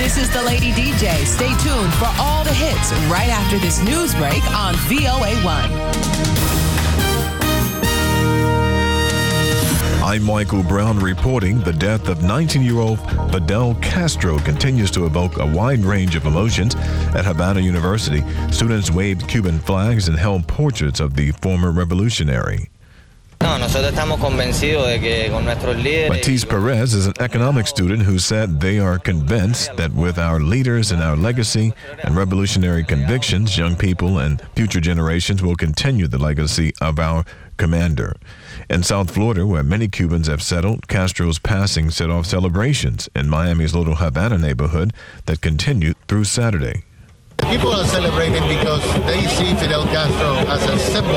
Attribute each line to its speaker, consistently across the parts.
Speaker 1: This is the Lady DJ. Stay tuned for all the hits right after this news break on VOA1.
Speaker 2: I'm Michael Brown reporting the death of 19-year-old Fidel Castro continues to evoke a wide range of emotions. At Havana University, students waved Cuban flags and held portraits of the former revolutionary. Matisse Perez is an economics student who said they are convinced that with our leaders and our legacy and revolutionary convictions, young people and future generations will continue the legacy of our commander. In South Florida, where many Cubans have settled, Castro's passing set off celebrations in Miami's Little Havana neighborhood that continued through Saturday.
Speaker 3: People are celebrating because they see Fidel Castro as a symbol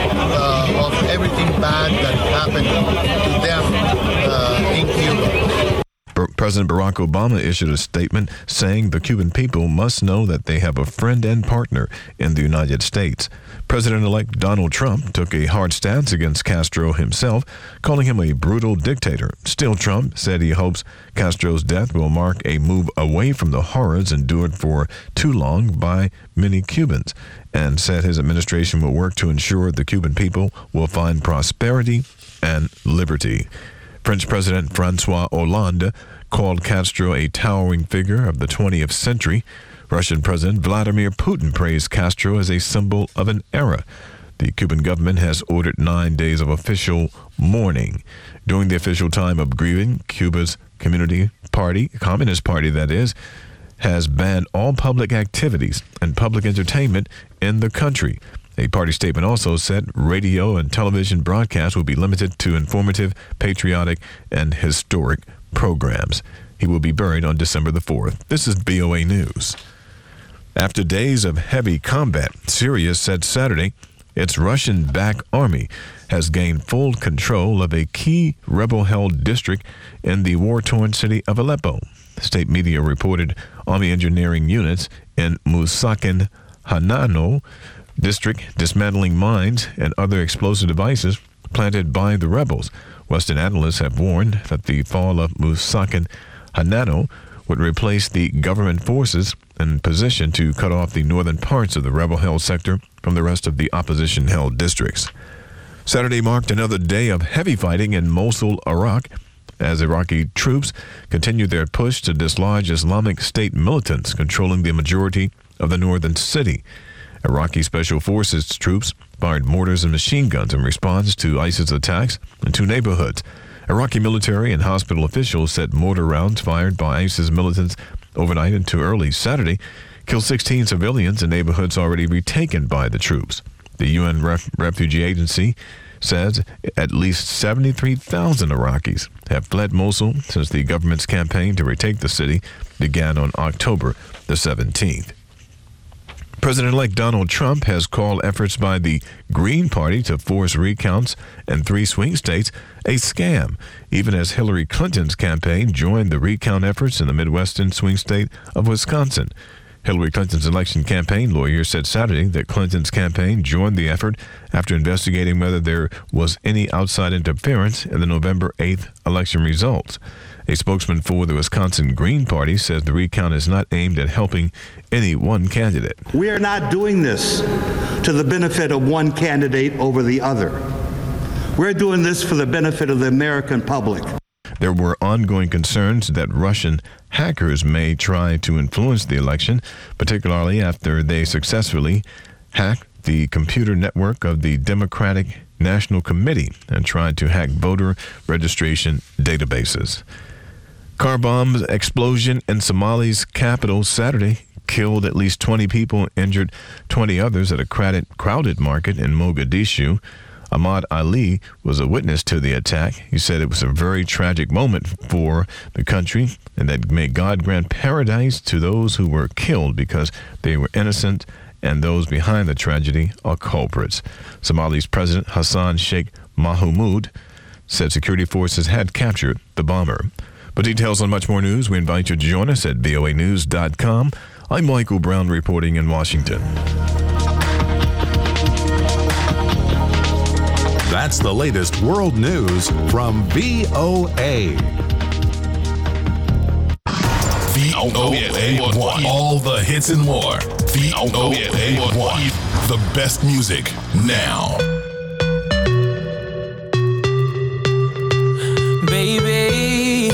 Speaker 3: of everything bad that happened to them in Cuba.
Speaker 2: President Barack Obama issued a statement saying the Cuban people must know that they have a friend and partner in the United States. President-elect Donald Trump took a hard stance against Castro himself, calling him a brutal dictator. Still, Trump said he hopes Castro's death will mark a move away from the horrors endured for too long by many Cubans, and said his administration will work to ensure the Cuban people will find prosperity and liberty. French President François Hollande called Castro a towering figure of the 20th century. Russian President Vladimir Putin praised Castro as a symbol of an era. The Cuban government has ordered 9 days of official mourning. During the official time of grieving, Cuba's Communist Party that is, has banned all public activities and public entertainment in the country. A party statement also said radio and television broadcasts will be limited to informative, patriotic, and historic programs. He will be buried on December the 4th. This is VOA News. After days of heavy combat, Syria said Saturday its Russian-backed army has gained full control of a key rebel-held district in the war-torn city of Aleppo. State media reported army engineering units in Musakin Hanano district dismantling mines and other explosive devices planted by the rebels. Western analysts have warned that the fall of Musakin Hanano would replace the government forces in position to cut off the northern parts of the rebel-held sector from the rest of the opposition-held districts. Saturday marked another day of heavy fighting in Mosul, Iraq, as Iraqi troops continued their push to dislodge Islamic State militants controlling the majority of the northern city. Iraqi Special Forces troops fired mortars and machine guns in response to ISIS attacks in 2 neighborhoods. Iraqi military and hospital officials said mortar rounds fired by ISIS militants overnight into early Saturday killed 16 civilians in neighborhoods already retaken by the troops. The UN Refugee Agency says at least 73,000 Iraqis have fled Mosul since the government's campaign to retake the city began on October the 17th. President-elect Donald Trump has called efforts by the Green Party to force recounts in 3 swing states a scam, even as Hillary Clinton's campaign joined the recount efforts in the Midwestern swing state of Wisconsin. Hillary Clinton's election campaign lawyer said Saturday that Clinton's campaign joined the effort after investigating whether there was any outside interference in the November 8th election results. A spokesman for the Wisconsin Green Party says the recount is not aimed at helping any one candidate.
Speaker 4: We are not doing this to the benefit of one candidate over the other. We're doing this for the benefit of the American public.
Speaker 2: There were ongoing concerns that Russian hackers may try to influence the election, particularly after they successfully hacked the computer network of the Democratic National Committee and tried to hack voter registration databases. Car bomb explosion in Somali's capital Saturday killed at least 20 people, injured 20 others at a crowded market in Mogadishu. Ahmad Ali was a witness to the attack. He said it was a very tragic moment for the country and that may God grant paradise to those who were killed because they were innocent and those behind the tragedy are culprits. Somali's President Hassan Sheikh Mohamud said security forces had captured the bomber. For details on much more news, we invite you to join us at voanews.com. I'm Michael Brown reporting in Washington.
Speaker 5: That's the latest world news from VOA. VOA1. All the hits and more. VOA1. The best music now.
Speaker 6: Baby,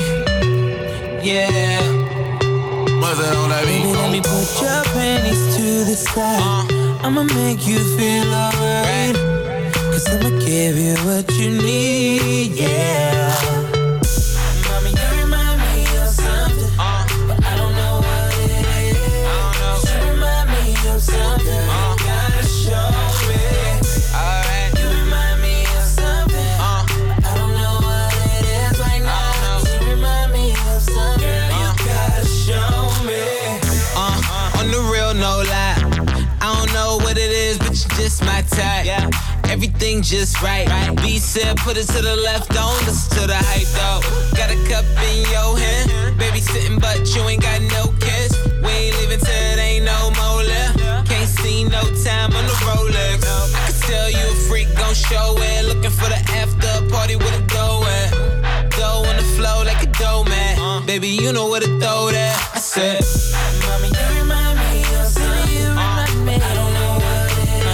Speaker 6: yeah. What's that on that beat? Baby, let me put your panties to the side. I'ma make you feel alright. Cause I'ma give you what you need, yeah. Mommy, you remind me of something, but I don't know what it is. You remind me of something, you gotta show me. Alright. You remind me of something, but I don't know what it is right now. You remind me of something, you gotta show me. On the real, no lie. I don't know what it is, but you just my type. Yeah. Everything just right. B said, put it to the left, don't listen to the hype though. Got a cup in your hand, baby sitting, but you ain't got no kiss. We ain't leaving till it ain't no more left. Can't see no time on the Rolex. I can tell you a freak, gon' show it. Looking for the after party with a dough at. Dough on the flow like a dough man. Baby, you know where to throw that. I said, Mommy, you remind me of something. You remind me. I don't know what it is.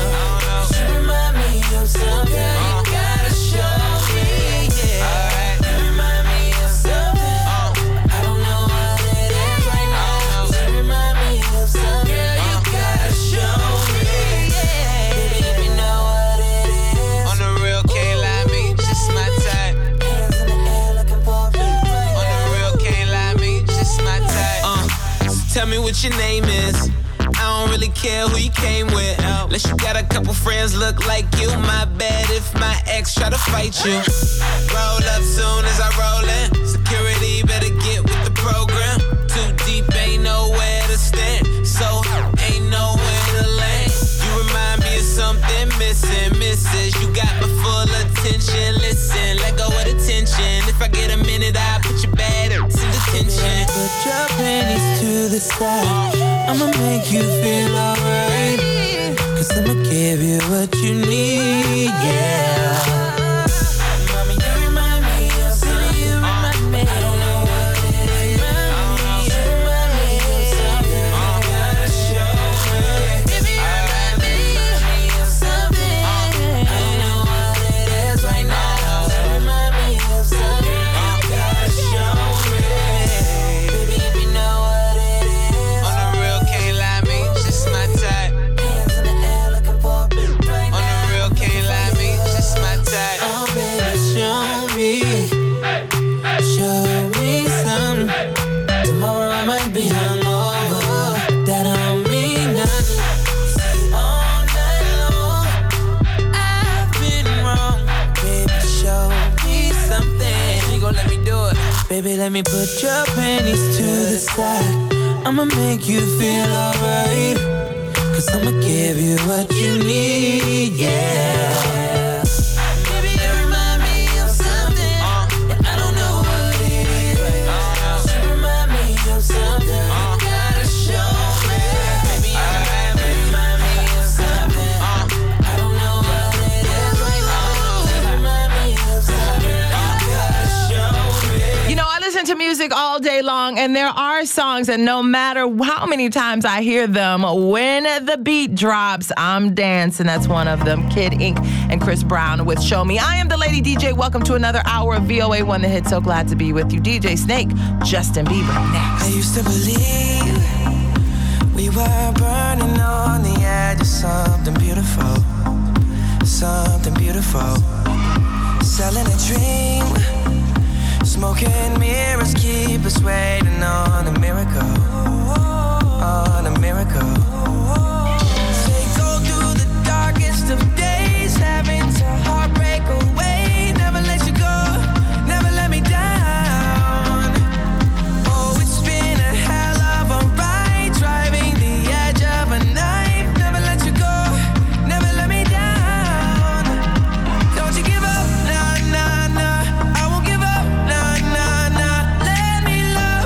Speaker 6: You remind me of something. You gotta show me, yeah. Alright. You remind me of something. I don't know what it is right now. You remind me of something. You gotta show me, yeah. Baby, if you know what it is. On the real, can't lie, me, just my type. Hands in the air looking for me. On the real, can't lie, me, just my type. So tell me what your name is. I don't really care who you came with. Unless you got a couple friends look like you. My bad if my ex try to fight you. Roll up soon as I roll in. Security better get with the program. Too deep, ain't nowhere to stand. So ain't nowhere to land. You remind me of something missing, misses. You got my full attention. Listen, let go of the tension. If I get a minute, I'll put your bad in detention. Put your panties to the side. I'ma make you feel alright. Cause I'ma give you what you need, yeah. Mommy, you remind me of something. You remind me. I don't know what it is. You remind me of something. You gotta show me. Baby, you remind me of something. I don't know what it is right now. You remind me of something. You gotta show me. Baby, if you know what it is. On the real, can't lie, me, just my type. Hands in the air looking for me right now. On the real, can't lie, me, just my type. Oh, baby, show me some. Tomorrow I might be hungover. That don't mean nothing. All night long, I've been wrong. Baby, show me something. You gon' let me do it. Baby, let me put your panties to the side. I'ma make you feel alright. Cause I'ma give you what you need, yeah. Baby, you remind me of something. But I don't know what it is. You remind me of something. You gotta show me. Baby, you remind me of something. I don't know what it is right now. You remind me of something. You gotta show me.
Speaker 1: You know, I listen to music all day long, and there are songs that no matter how many times I hear them, when the beat drops, I'm dancing. That's one of them. Kid Ink and Chris Brown with Show Me. I am the Lady DJ. Welcome to another hour of VOA1 The Hit. So glad to be with you. DJ Snake, Justin Bieber next.
Speaker 6: I used to believe we were burning on the edge of something beautiful. Something beautiful. Selling a dream. Smoking mirrors keep us waiting on a miracle. On a miracle. They go through the darkest of days, having to heartbreak away. Never let you go, never let me down. Oh, it's been a hell of a ride, driving the edge of a knife. Never let you go, never let me down. Don't you give up, nah, nah, nah. I won't give up, nah, nah, nah. Let me love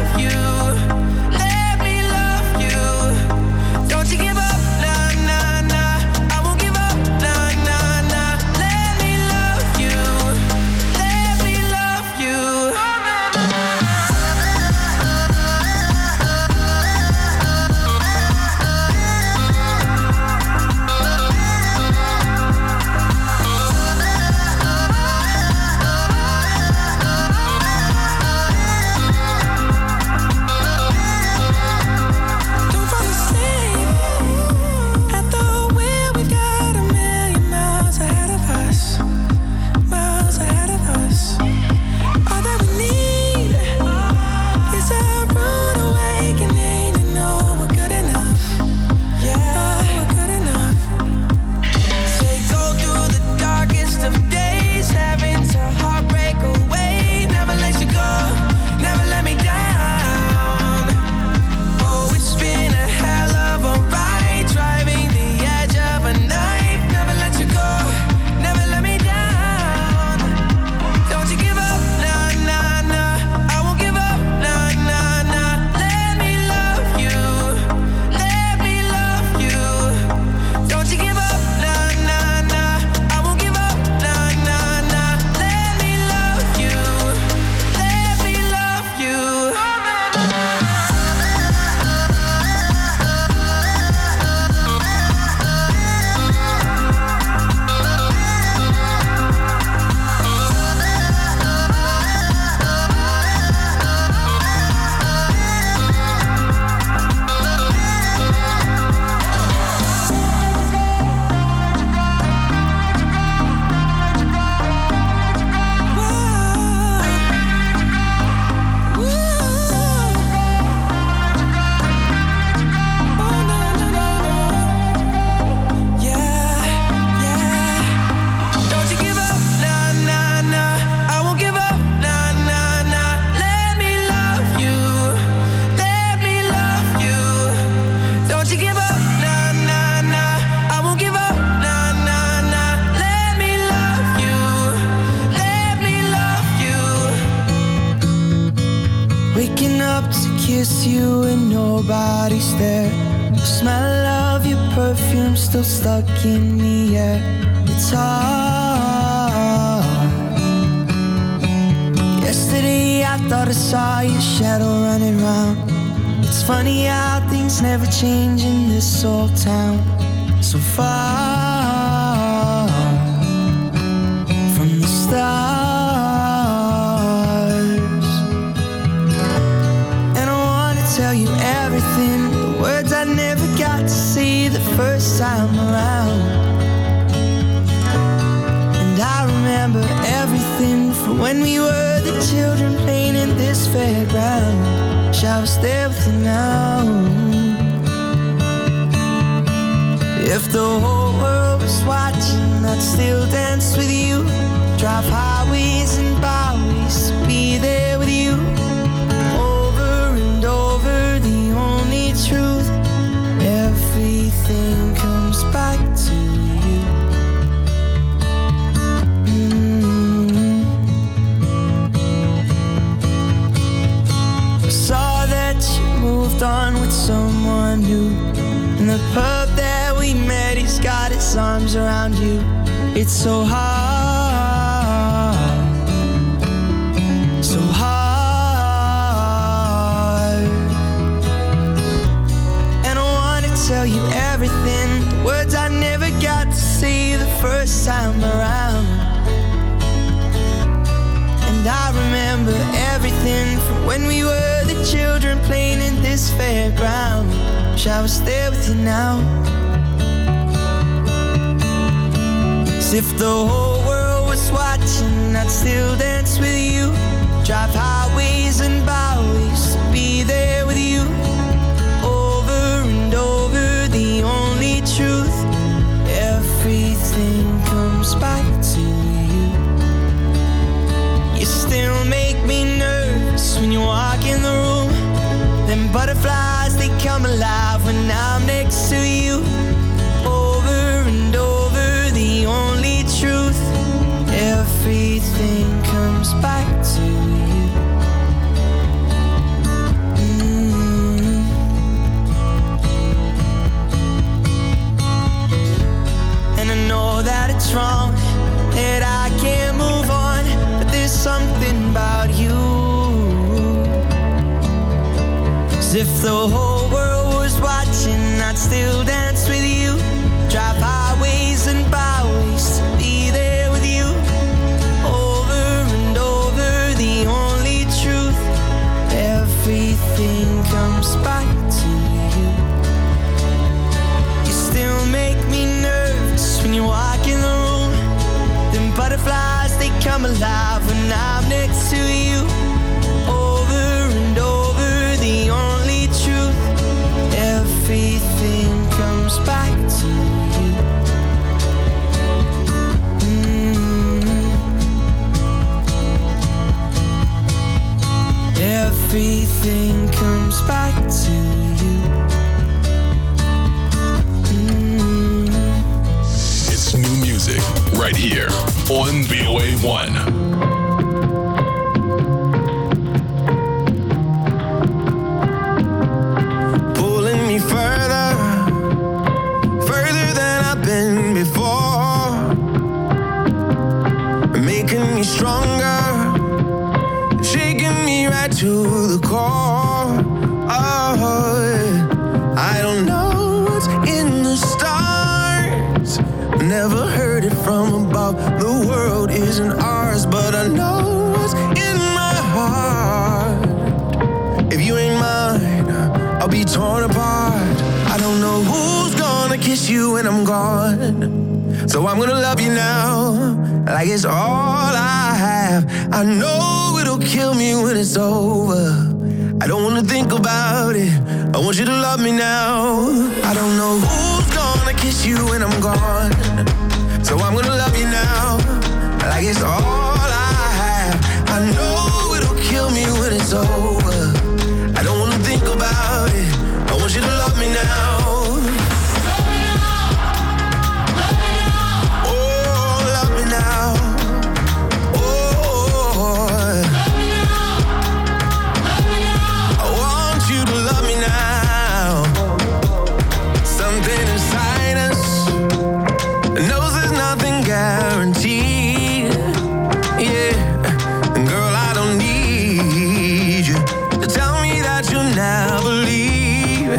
Speaker 6: Waking up to kiss you and nobody's there. The smell of your perfume still stuck in the air. It's hard. Yesterday I thought I saw your shadow running round. It's funny how things never change in this old town. So far from the stars. And I wanna tell you everything, the words I never got to see the first time around. And I remember everything from when we were the children playing in this fairground. Shall I stay with you now? If the whole world was watching, I'd still dance with you. Drive highways and byways to be there with you. Over and over, the only truth. Everything comes back to you. I saw that you moved on with someone new. In the pub that we met, he's got his arms around you. It's so hard, so hard. And I wanna tell you everything, the words I never got to say the first time around. And I remember everything from when we were the children playing in this fairground. Shall I stay with you now? 'Cause if the whole world was watching, I'd still dance with you. Drive highways and byways to be there with you. Over and over, the only truth. Everything comes back to you. You still make me nervous when you walk in the room. Them butterflies, they come alive when I'm next to you. Over and over, the only truth. Everything comes back to you. And I know that it's wrong, that I can't move on, but there's something about you. If the whole world was watching, I'd still dance with you. Drive highways and byways to be there with you. Over and over, the only truth. Everything comes back to you. You still make me nervous when you walk in the room. Them butterflies, they come alive when I'm next to you. Over and over, the only truth. Everything comes back to you. Everything comes back to you.
Speaker 5: It's new music right here on VOA1.
Speaker 6: Stronger, shaking me right to the core. Oh, I don't know what's in the stars. Never heard it from above. The world isn't ours, but I know what's in my heart. If you ain't mine, I'll be torn apart. I don't know who's gonna kiss you when I'm gone, so I'm gonna love you now like it's all I have. I know it'll kill me when it's over. I don't wanna think about it. I want you to love me now. I don't know who's gonna kiss you when I'm gone, so I'm gonna love you now like it's all I have. I know it'll kill me when it's over. I don't wanna think about it. I want you to love me now. that you'll never leave.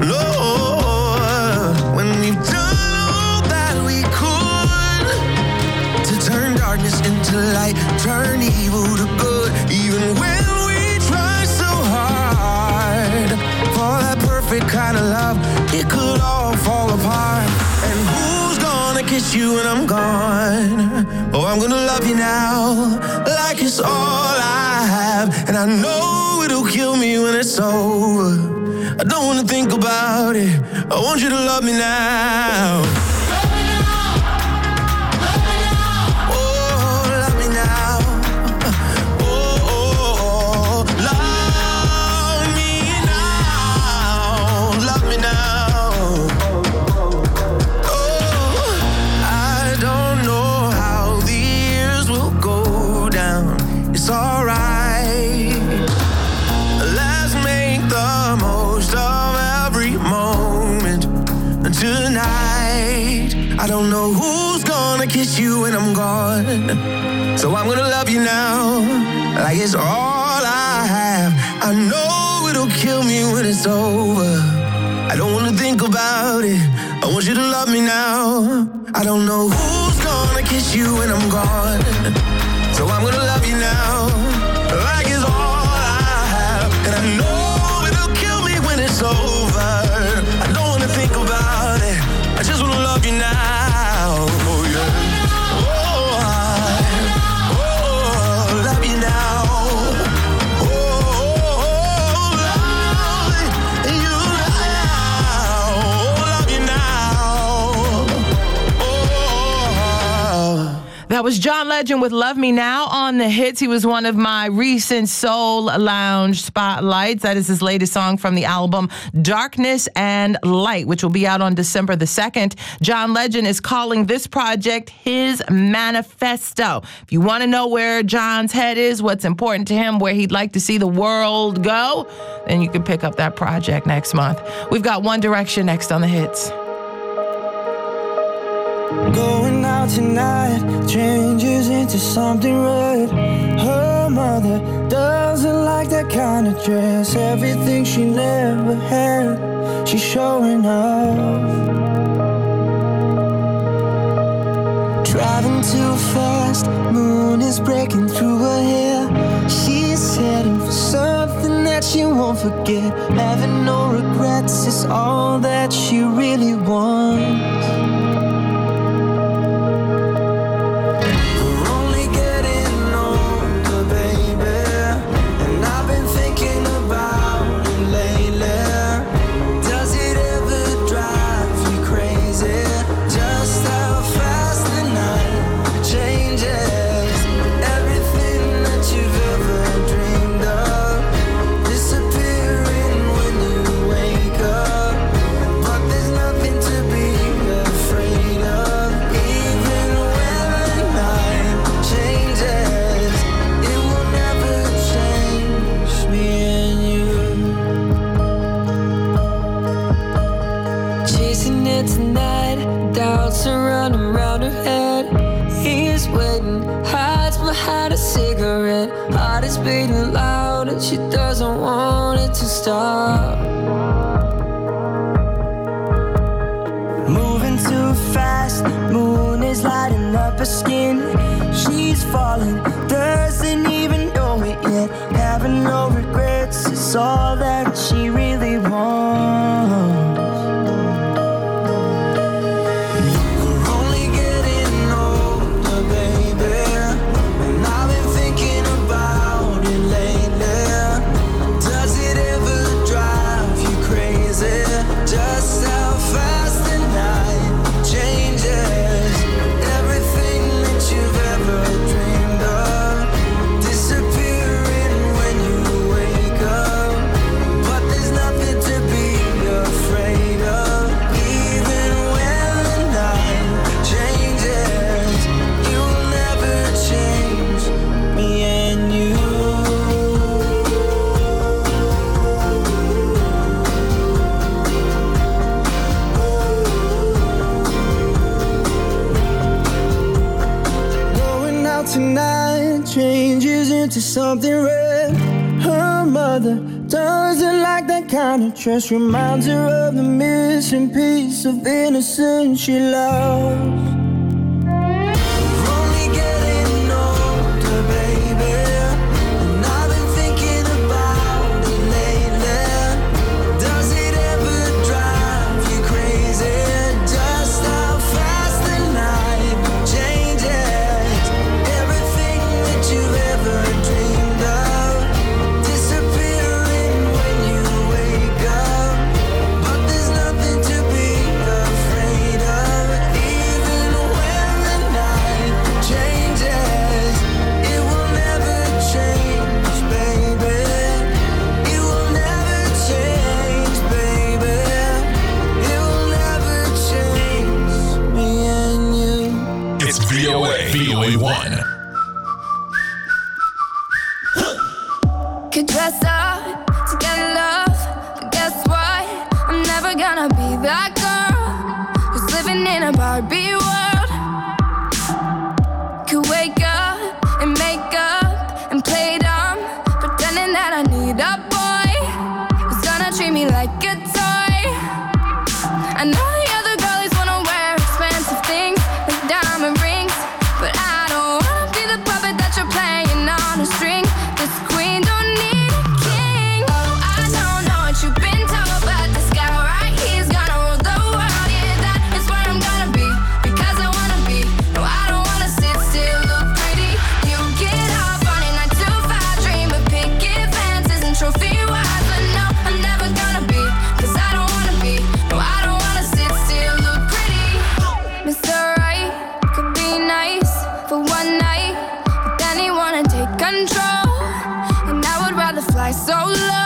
Speaker 6: Lord, when we've done all that we could to turn darkness into light, turn evil to good, even when we try so hard for that perfect kind of love, it could all fall apart. And who's gonna kiss you when I'm gone? Oh, I'm gonna love you now like it's all I have, and I know it'll kill me when it's over. I don't wanna think about it, I want you to love me now. I don't know who's gonna kiss you when I'm gone, so I'm gonna love you now like it's all I have. I know it'll kill me when it's over. I don't wanna think about it, I want you to love me now. I don't know who's gonna kiss you when I'm gone, so I'm gonna love you now like it's all I have. And I know it'll kill me when it's over. I don't wanna think about it, I just wanna love you now. Oh yeah. Oh, love you now. Oh, love you now. Love you now. Oh.
Speaker 1: That was John Legend with Love Me Now on the hits. He was one of my recent Soul Lounge spotlights. That is his latest song from the album Darkness and Light, which will be out on December the 2nd. John Legend is calling this project his manifesto. If you want to know where John's head is, what's important to him, where he'd like to see the world go, then you can pick up that project next month. We've got One Direction next on the hits.
Speaker 7: Going out tonight changes into something red. Her mother doesn't like that kind of dress. Everything she never had, she's showing off. Driving too fast, moon is breaking through her hair. She's heading for something that she won't forget. Having no regrets is all that she really wants. Beating loud and she doesn't want it to stop. Moving too fast, moon is lighting up her skin. She's falling, doesn't even know it yet. Having no regrets, it's all that she really wants. Tonight changes into something red. Her mother doesn't like that kind of dress. Reminds her of the missing piece of innocence she loves.
Speaker 5: VOA1.
Speaker 8: Could dress up to get love, but guess what? I'm never gonna be that girl who's living in a Barbie world. Could wake up and make up and play dumb, pretending that I need a boy who's gonna treat me like a toy. I know the other girlies wanna wear expensive things like diamond rings, but I don't wanna be the puppet that you're playing on a string. This queen don't need a king. Oh, I don't know what you've been told, but this guy right here's gonna rule the world. Yeah, that is where I'm gonna be, because I wanna be. No, I don't wanna sit still, look pretty. You get off on a 9 to 5 dream of picket fences and trophy wives, but no, I'm never gonna be, cause I don't wanna be. No, I don't wanna sit still, look pretty. Mr. Right could be nice for one night, but then he wanna take control, and I would rather fly solo.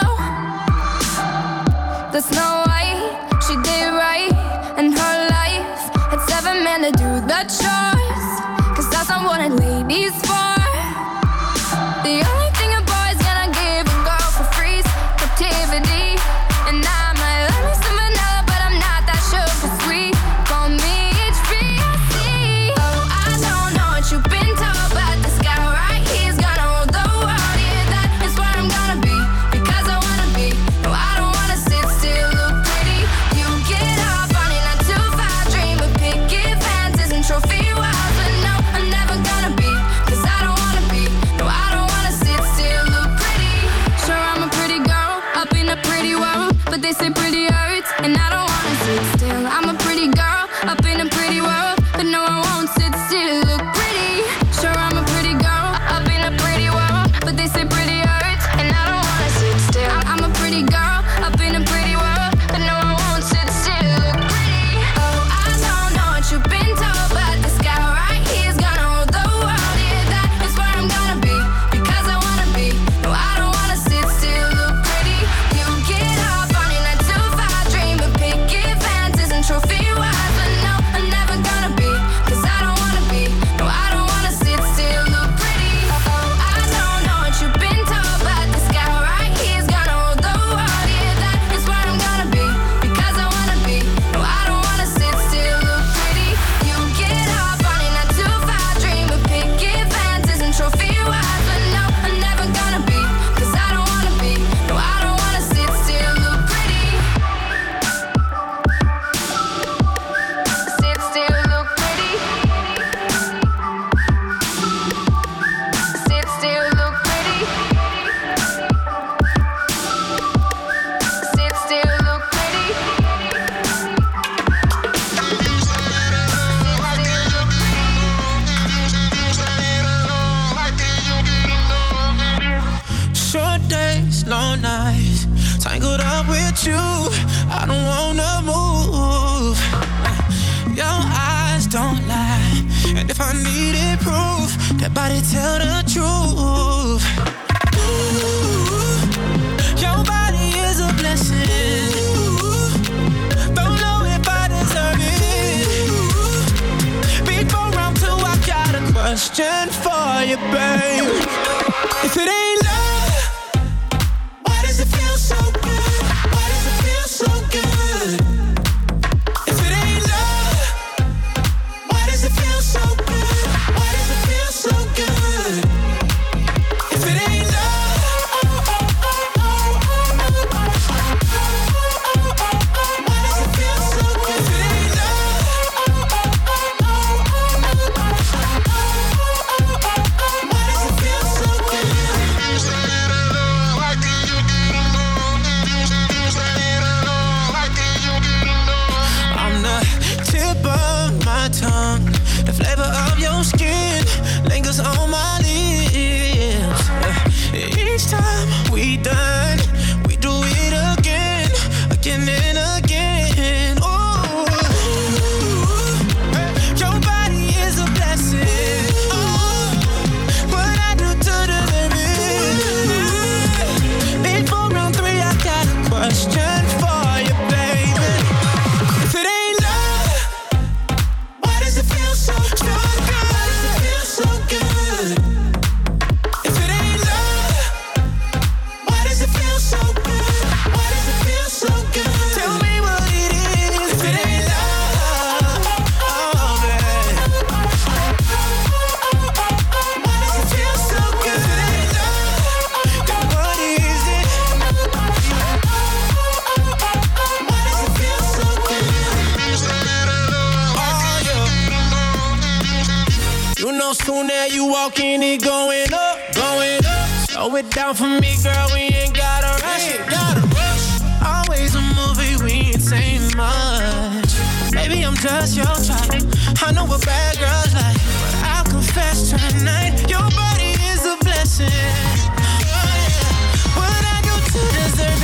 Speaker 8: The Snow White, she did right in her life, had 7 men to do the chores, cause that's not what a lady's for. The only thing a boy's gonna give a girl for free is captivity, and I might love me some vanilla, but I'm not that sugar sweet. Call me HBIC. Oh, I don't know what you've been told, but this guy right here's gonna rule the world. Yeah, that is where I'm gonna be, because I wanna be. No, I don't wanna sit still, look pretty. You get off on a 9 to 5 dream of picket fences and trophy wives, but no, I'm never gonna be, cause I don't wanna be. No, I don't wanna sit still, look pretty. Sure, I'm a pretty girl up in a pretty world, but they say pretty hurts, and I don't wanna sit still. I'm a pretty girl up in a pretty world, but no, I won't sit still, look pretty. Sure, I'm a pretty girl up in a pretty world, but they say pretty hurts, and I don't wanna sit still. I'm a pretty girl up in a pretty world, but no, I won't sit still, look pretty. Oh, I don't know what you've been told, but this guy right here's gonna rule the world. Yeah, that is where I'm gonna be, because I wanna be. No, I don't wanna sit still, look pretty. You get off on a 9 to 5 dream of picket fences and trophy wives, but no, I'm never gonna be, cause I don't wanna be. No, I don't wanna sit still, look pretty. Oh, I don't know what you've been told, but this guy right here's gonna rule the world. Yeah, that is where I'm gonna be, because I wanna be. No, I don't wanna sit still, look pretty. You get off on a 9 to 5 dream of picket fences and trophy wives, but no, I'm never gonna be, cause I don't wanna be. No, I don't wanna sit still, look pretty. Sit still, look pretty. Sit still, look pretty. Sit still, look pretty.
Speaker 6: Short days, long nights, tangled up with you. I don't wanna move. Your eyes don't lie, and if I needed proof, that body tell the truth. Ooh, your body is a blessing. Don't know if I deserve it. Before I'm through, I got a question for you, babe. If it ain't love, why does it feel so good? Why does it feel so good? If it ain't love, why does it feel so good? Why does it feel so good? If it ain't love, warm skin lingers on my lips. Each time we done, we do it again, again and again. Oh, your body is a blessing. Oh, what I do to deserve it. Before round 3, I got a question for you, baby. If it ain't love, why does it feel so good? Why does it feel so good? If it ain't love, why does it feel so good? Why does it feel so good? Tell me what it is. If it ain't love, oh man, why does it feel so good? If it ain't love, then what is it? Why does it feel so good? Oh yeah. You know, soon as you walk in, it going up, going up. Slow it down for me, girl, we ain't gotta rush it. Always a movie, we ain't saying much. Maybe I'm just your type. I know what bad girls like, but I'll confess tonight, your body is a blessing. What I do to deserve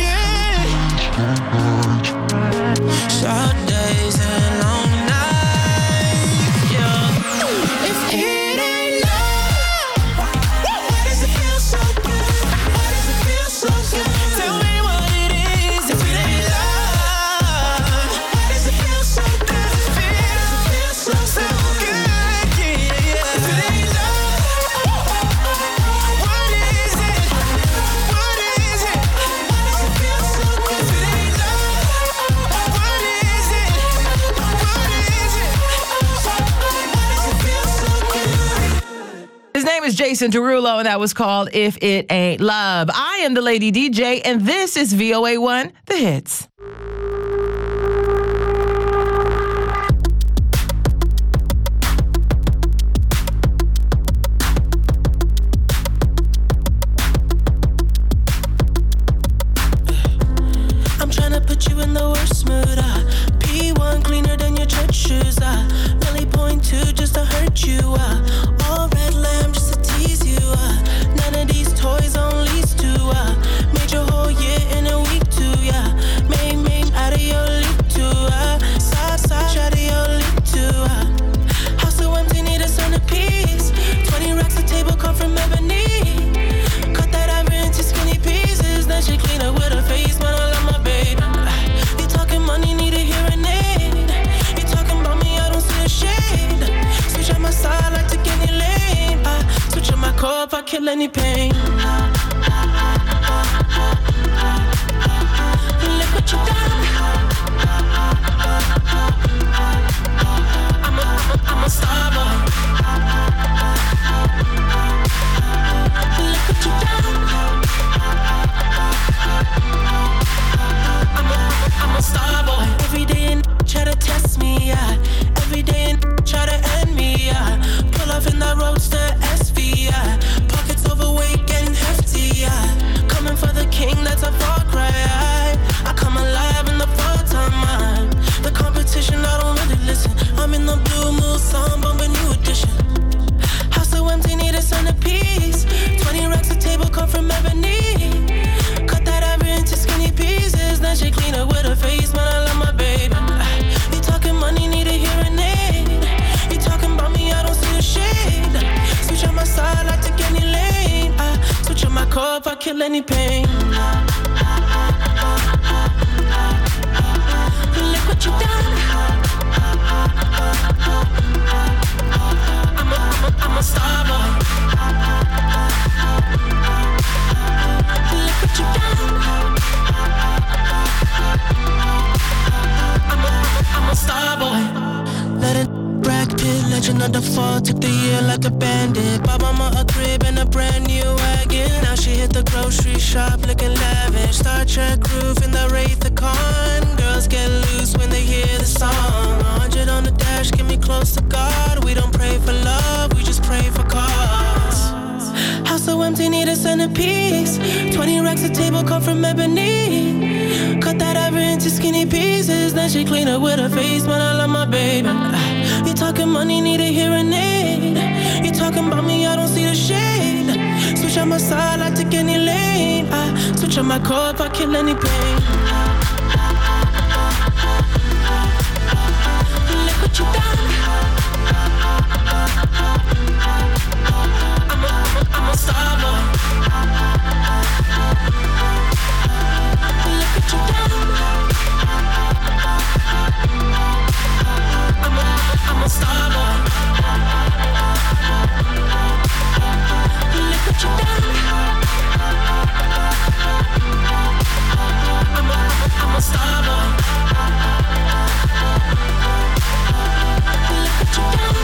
Speaker 6: it? Short days and long nights, yeah. If it ain't love, why does it feel so good? Why does it feel so good? Tell me what it is. If it ain't love, why does it feel so good? Why does it feel so good? Yeah. If it ain't love, what is it? What is it? Why does it feel so good? If it ain't love, what is it? What is it? Why does it feel so good?
Speaker 1: His name is Jason Derulo, and that was called If It Ain't Love. I am the Lady DJ, and this is VOA1, The Hits.
Speaker 6: I'm tryna put you in the worst mood. P1 cleaner than your church shoes. Really point to just to hurt you. All red lamb just to tease you. None of these toys on lease to. Made your whole year in a week too. Yeah, main out of your league too. Side out of your league too. House so empty, need a centerpiece. 20 racks a table come from ebony. Cut that ivory into skinny pieces. Then she clean up with her face, man, I love my baby. You talking money, need a hearing aid. You talking about me, I don't see a shade. Switch on my side, I take any lane. Switch on my core if I kill any pain. Look what you done. I'm a star boy. Look what you done. I'm a star boy. Every day and try to test me, yeah. Every day and try to end me, yeah. Pull off in that roadster SV, yeah. Pockets overweight getting hefty, yeah. Coming for the king, that's a far cry. I come alive in the fall time. The competition, I don't really listen. I'm in the blue mood, song bumping new edition. House so empty, need a centerpiece. 20 racks a table come from ebony. Cut that ivory into skinny pieces. Then she clean up with her face, man, I love my baby. You talking money, need a hearing aid. You talking about me, I don't see a shade. Switch on my side, I take any lane. Switch on my core if I kill any pain. Look what you done. I'm a star boy. Look what you done. I'm a star boy. Let it Brad Pitt, legend of the fall, took the year like a bandit. Bought mama a crib and a brand new wagon. Now she hit the grocery shop looking lavish. Star Trek roof in the Wraith the Con. Girls get loose when they hear the song. 100 on the dash, get me close to God. We don't pray for love, we just pray for cause. House so empty, need a centerpiece. 20 racks a table come from ebony. Cut that ivory into skinny pieces. Then she clean up with her face, man, I love my baby. You You talking money, need a hearing aid. You talking about me, I don't see the shade. Switch on my side, I take any lane. I switch on my car if I kill any pain. Look what you done. I'm a star boy. Look what you done. I'm a star boy. Look what you done. I'm a star boy. Look what you done.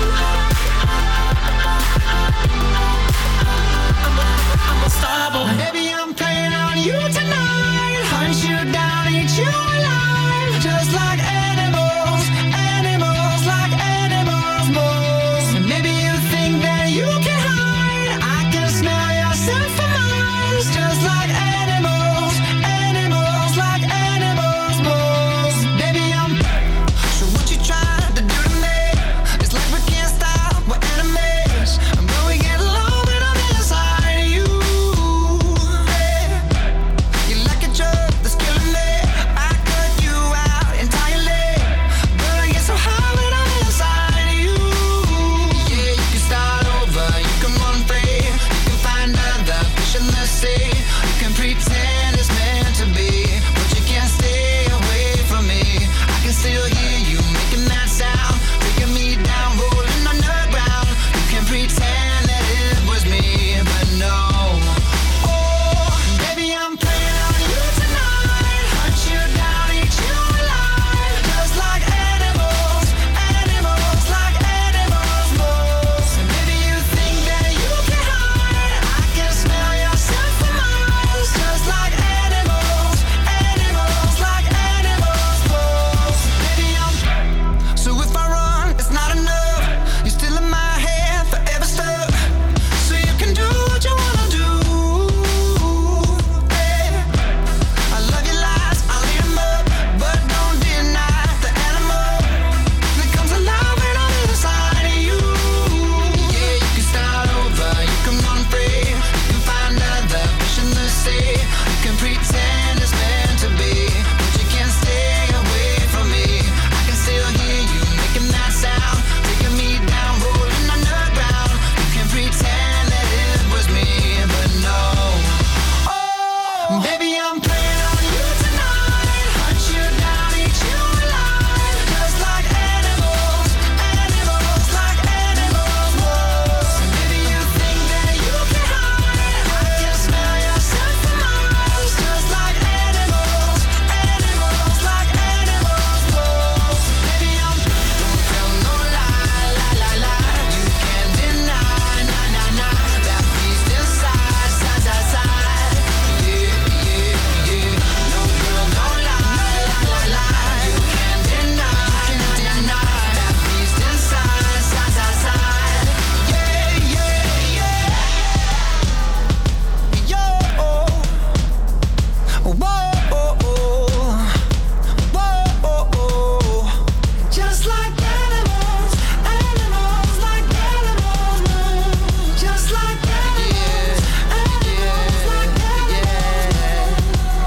Speaker 6: I'm a star boy. Baby, I'm playing on you tonight. Hunt you down, eat you alive. Just like animals, animals, like animals, moles. And maybe you think that you can hide. I can smell yourself for miles. Just like animals, animals, like animals, moles. Baby, I'm so what you trying to do to me? It's like we can't stop, we're enemies. And when we get low, when I'm inside of you, yeah. You like a drug that's killing me. I cut you out entirely, but I get so high when I'm inside of you. Yeah, you can start over, you can run free, you can find other fish in the sea. You can pretend it's meant to be, but you can't stay away from me. I can still hear you making that sound, taking me down, rolling on the ground. You can pretend that it was me, but no. Oh, baby, I'm playing on you tonight. Hunt you down, eat you alive. Just like animals, animals, like animals, moles. And maybe you think that you can hide. I can smell yourself for miles. Just like animals, animals, like animals, moles. Baby, I'm so if I run, it's not enough. You're still in my head, forever stuck. So you can do what you wanna do. Yeah. I love your lies, I'll eat 'em up, but don't deny the animal that comes alive when I'm inside of you. Yeah, you can start over, you can run free, you can find other fish in the sea. You can pretend it's meant to be, but you can't stay away from me. I can still hear you making that sound, taking me down, rolling on the ground. You can pretend that it was me, but no. Oh, baby, I'm playing on you tonight. Hunt you down, eat you alive. Just like animals, animals, like animals, moles. And maybe you think that you can hide. I can smell yourself for miles. Just like animals, animals, like animals, moles. Baby, I'm don't tell no lie, lie, lie, lie. You can't deny, nah, nah, nah. That beast inside, side, side, side. Yeah, yeah, yeah. No girl, don't lie, lie, lie, lie. You can't deny, deny. That beast inside, side, side, side. Yeah, yeah, yeah. Yo, whoa, whoa. Just like animals, animals, like animals, moves. Just like animals, animals, like animals.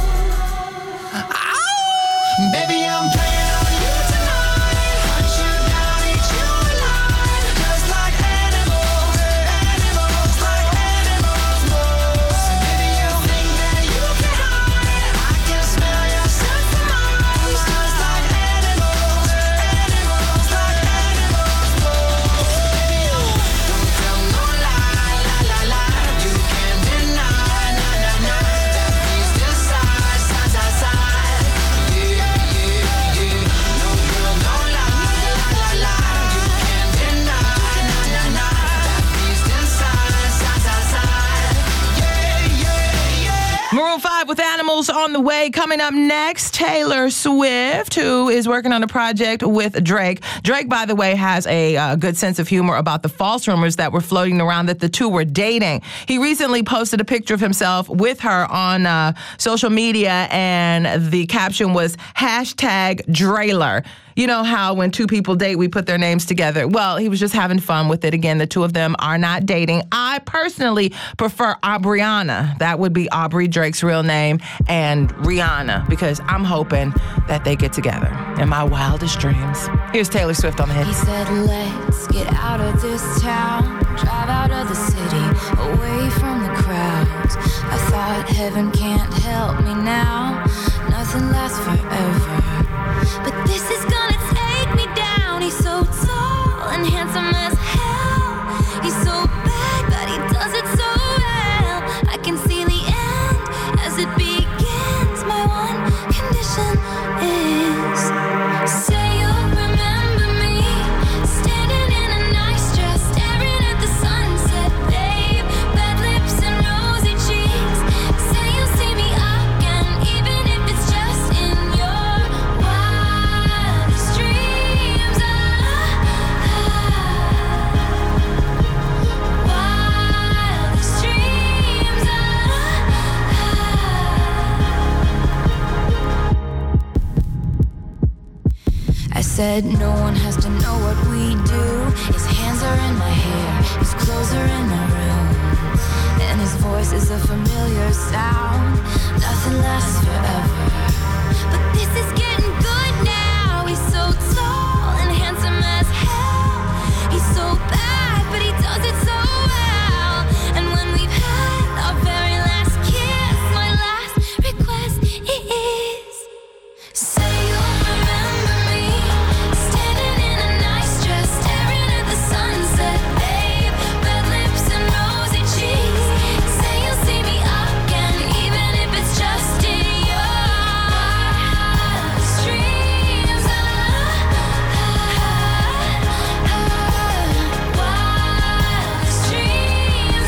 Speaker 6: Ow! Baby, I'm playing on you tonight. Hunt you down, eat you alive. Just like animals, animals, like animals, moves. Maybe you think that you can hide. I can smell yourself for miles. Just like animals, animals, like animals, moves. Baby, don't tell no lie, lie, lie, lie. You can't deny, nah, nah, nah. That beast inside, side, side, side. Yeah, yeah, yeah. No girl, don't lie, lie, lie, lie. You can't deny, nah, nah, nah. That beast inside, side, side, side. Yeah, yeah, yeah.
Speaker 1: Maroon 5 with Animals on the way. Coming up next, Taylor Swift, who is working on a project with Drake. Drake, by the way, has a good sense of humor about the false rumors that were floating around that the two were dating. He recently posted a picture of himself with her on social media, and the caption was #Drailer. You know how when two people date, we put their names together. Well, he was just having fun with it. Again, the two of them are not dating. I personally prefer Aubriana. That would be Aubrey, Drake's real name, and Rihanna, because I'm hoping that they get together in my wildest dreams. Here's Taylor Swift on the hit.
Speaker 8: He said, let's get out of this town, drive out of the city, away from the crowds. I thought heaven can't help me now, nothing lasts forever. But this is gonna take me down. He's so tall and handsome as hell. He's so bad, but he does it so well. I can see the end as it begins. My one condition is, say you'll remember me, standing in a nice dress, staring at the sunset, babe. Red lips and rosy cheeks. Say you'll see me again, even if it's just in your wildest dreams. Wildest dreams. I said no one has to know what we do. His hands are in my hair, his clothes are in my room, and his voice is a familiar sound. Nothing lasts forever, but this is getting good now. He's so tall and handsome as hell. He's so bad, but he does it so well. And when we've had our very last kiss, my last request is, say you'll remember me, standing in a nice dress, staring at the sunset, babe. Red lips and rosy cheeks. Say you'll see me again, even if it's just in your wildest dreams. Wildest dreams.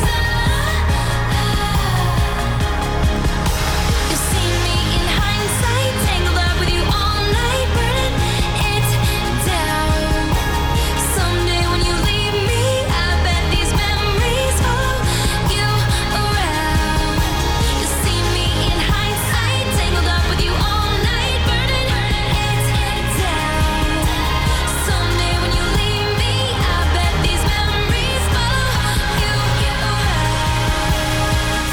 Speaker 8: You'll see me in hindsight, tangled up with you all night, burning it down. Someday when you leave me, I bet these memories follow you around. You'll see me in hindsight, tangled up with you all night, burning it down. Someday when you leave me, I bet these memories follow you around.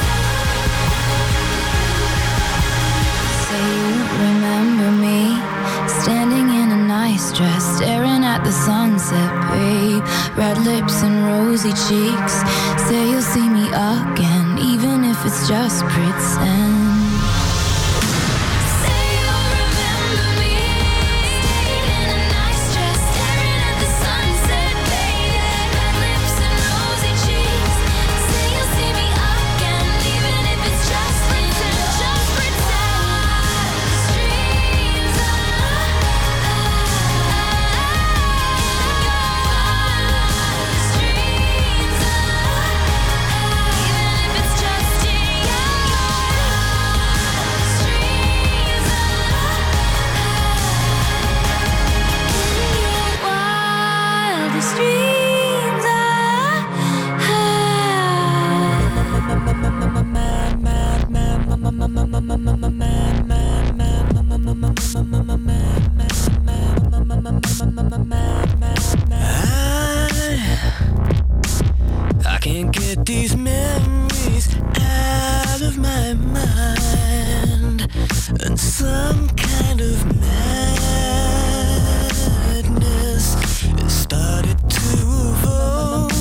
Speaker 8: Say you remember me, standing in a nice dress, staring at the sunset, babe. Red lips and rosy cheeks. Say you'll see me again, even if it's just pretend. Say you'll remember me, standing in a nice dress, staring at the sunset, babe. Red lips and rosy cheeks. Say you'll see me again, even if it's just pretend. Just pretend. Dreams. Even if it's just in your wildest dreams.
Speaker 6: I can't get these memories out of my mind, and some kind of madness has started to evolve.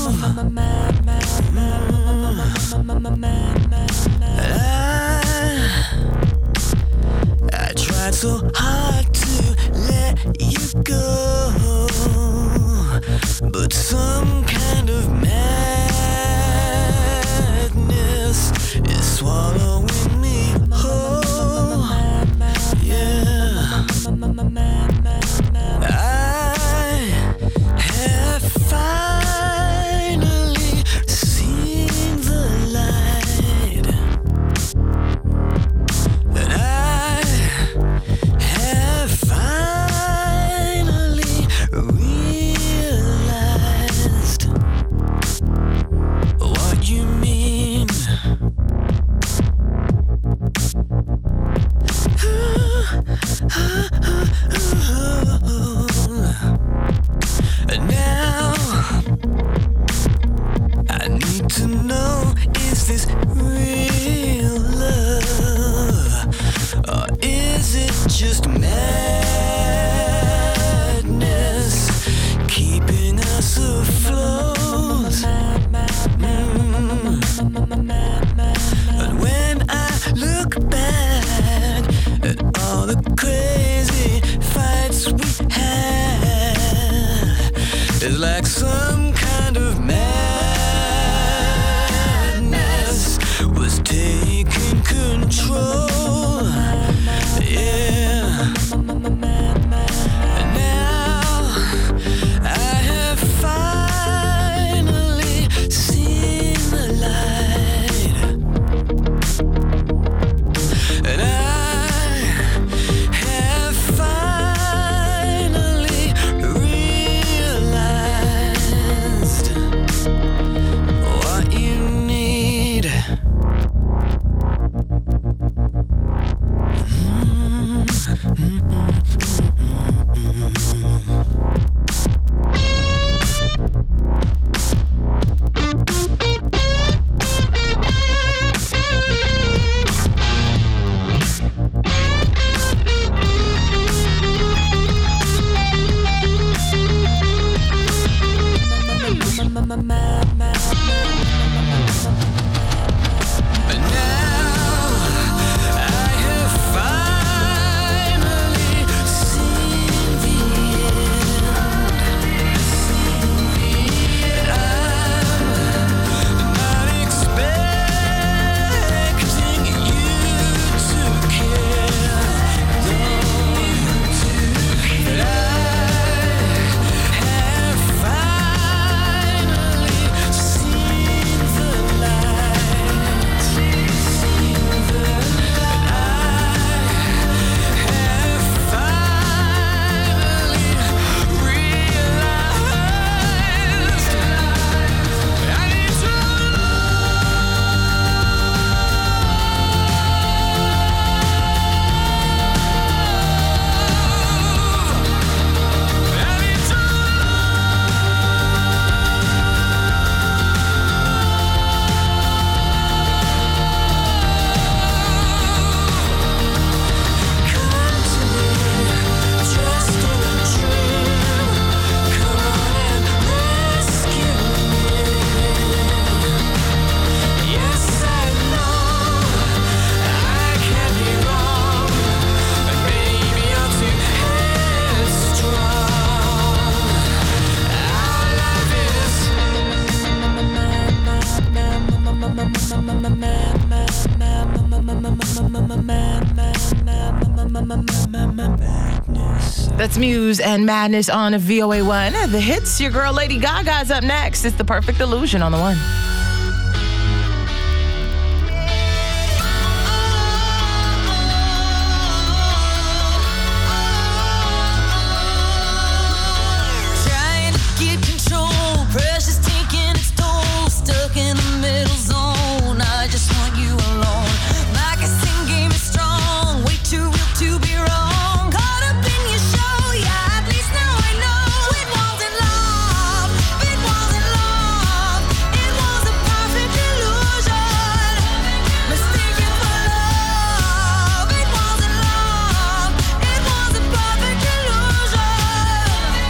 Speaker 6: I tried so hard to let you go, but some kind of madness is swallowing me whole. Yeah, I have finally seen the light, and I have finally realized what you mean. like some kind of madness was taking control. Yeah. And now I have finally seen the light. And I have finally realized what you need. And now I have finally seen the end. I'm not expecting you to care. But I have finally seen the light. And I have finally realized I need to
Speaker 1: That's Muse and Madness on VOA1. The hits, your girl Lady Gaga's up next. It's The Perfect Illusion on the one.
Speaker 6: trying to get control, precious taking its toll, stuck in the middle zone. I just want you alone. My guessing game is strong, way too real to be wrong. Caught up in your show, yeah. At least now I know it wasn't love. It wasn't love. It was a perfect illusion. Mistaken for love. It wasn't love. It was a perfect illusion.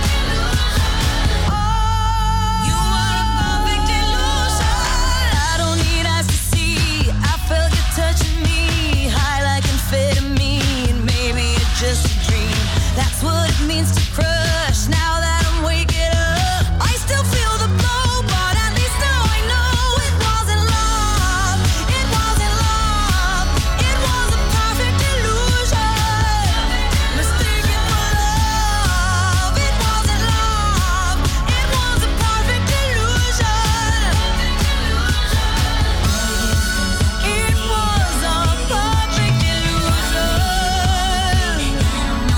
Speaker 6: You are a perfect illusion. I don't need eyes to see. I felt you touching me, high like amphetamine. Maybe it's just a dream. That's what it means to crush. Now that I'm waking up, I still feel the blow, but at least now I know it wasn't love. It wasn't love. It was a perfect illusion. Mistaken for love. It wasn't love. It was a perfect illusion. It was a perfect illusion.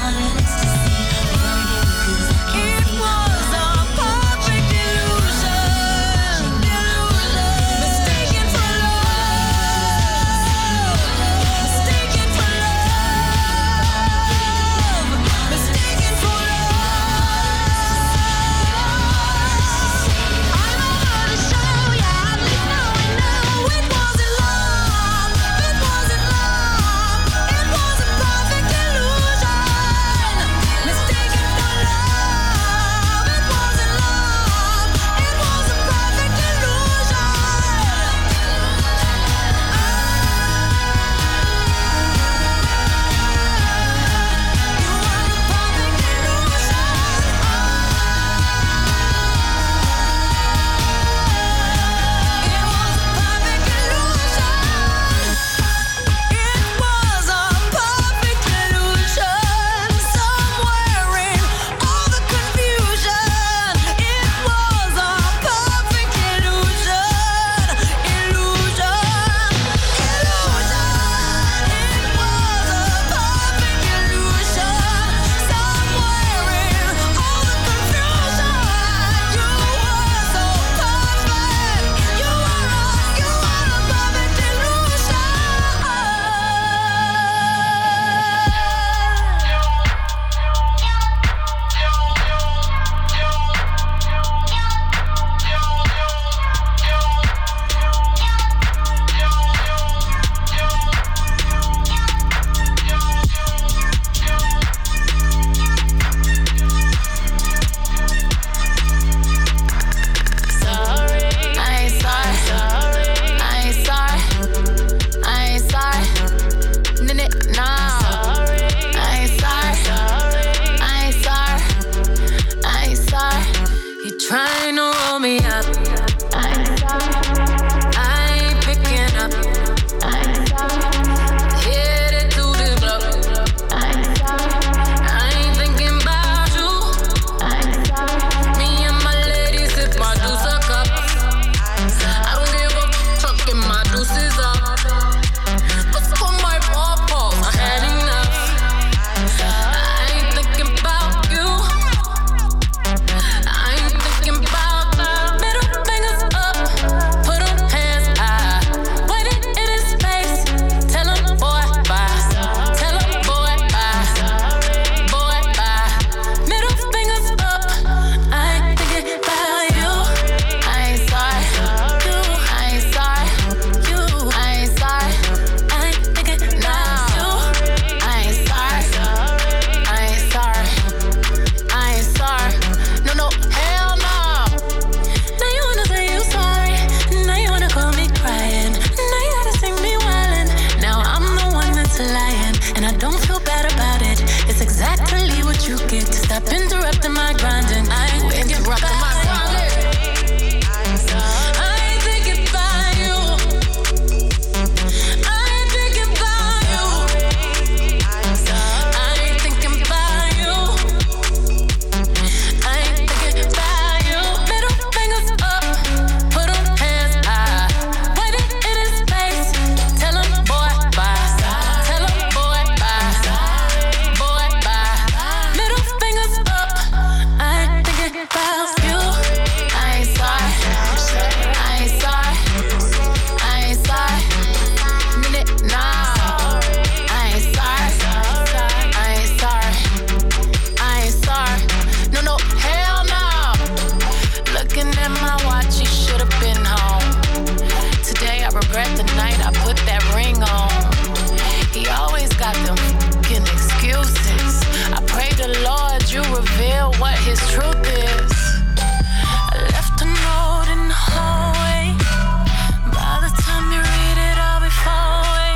Speaker 9: his truth is, I left a note in the hallway. By the time you read it, I'll be far away.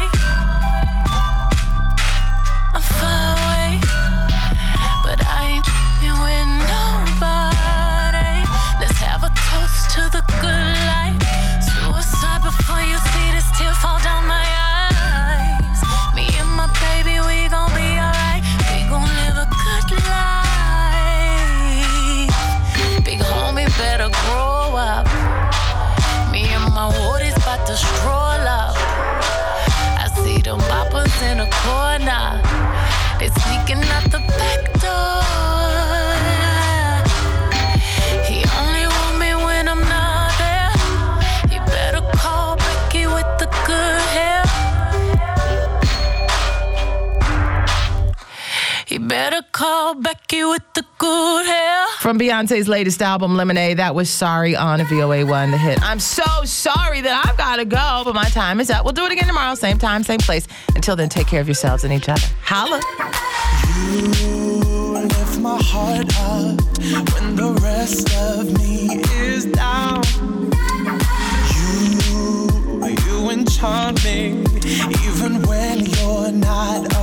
Speaker 9: I'm far away, but I ain't with nobody. Let's have a toast to the good life. Suicide before you see this tear fall down my eyes. Me and my baby, we gon' be alright. We gon' live a good life. Big homie better grow up. Me and my woodies bout to stroll up. I see them boppers in the corner. They sneaking out the back door. He only want me when I'm not there. He better call Becky with the good hair. He better call Becky with the good hair.
Speaker 1: From Beyonce's latest album, Lemonade, that was Sorry on VOA1, the hit. I'm so sorry that I've got to go, but my time is up. We'll do it again tomorrow, same time, same place. Until then, take care of yourselves and each other. Holla.
Speaker 6: You lift my heart up when the rest of me is down. You enchant me even when you're not